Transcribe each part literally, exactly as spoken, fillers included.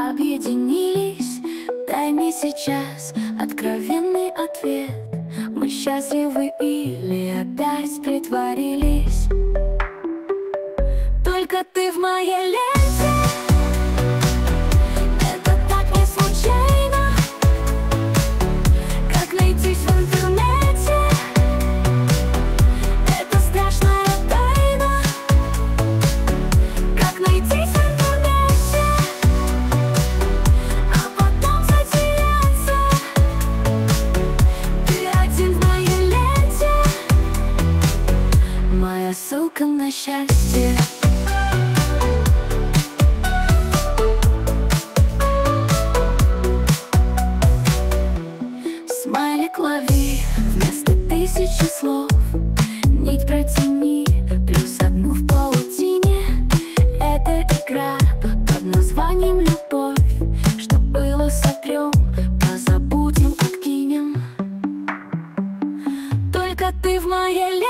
объединились. Дай мне сейчас откровенный ответ: мы счастливы или опять притворились? Только ты в моей ленте, это так не случайно. Как найтись в интернете, это страшная тайна. Как найтись в интернете, а потом затеряться. Ты один в моей ленте, моя ссылка на счастье. Смайлик лови вместо тысячи слов, нить протяни, плюс одну в паутине. Это игра под названием любовь. Что было, сотрем, позабудем, откинем. Только ты в моей ленте,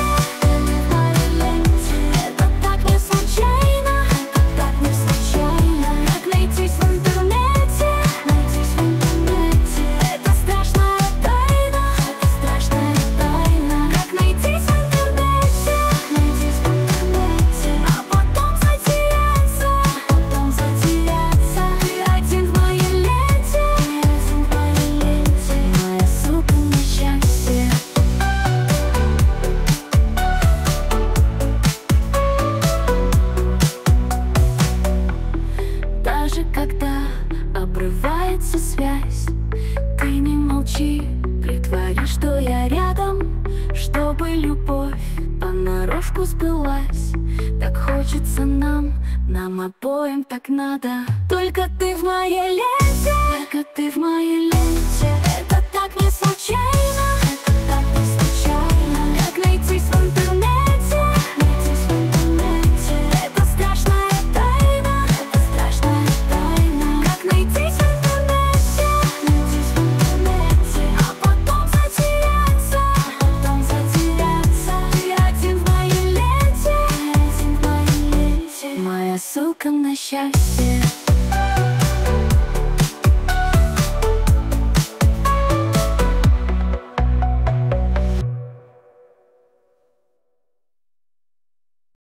когда обрывается связь, ты не молчи, притвори, что я рядом, чтобы любовь понарошку сбылась. Так хочется нам, нам обоим так надо. Только ты в моей ленте, только ты в моей ленте. Это так не случайно, это так не случайно. Как найтись в интернете, найтись в интернете. Это страшная тайна, это страшная тайна. Как найтись в интернете, найтись в интернете. А потом затеряться, а потом затеряться. Ты один в моей ленте, один в моей ленте. Моя ссылка на счастье.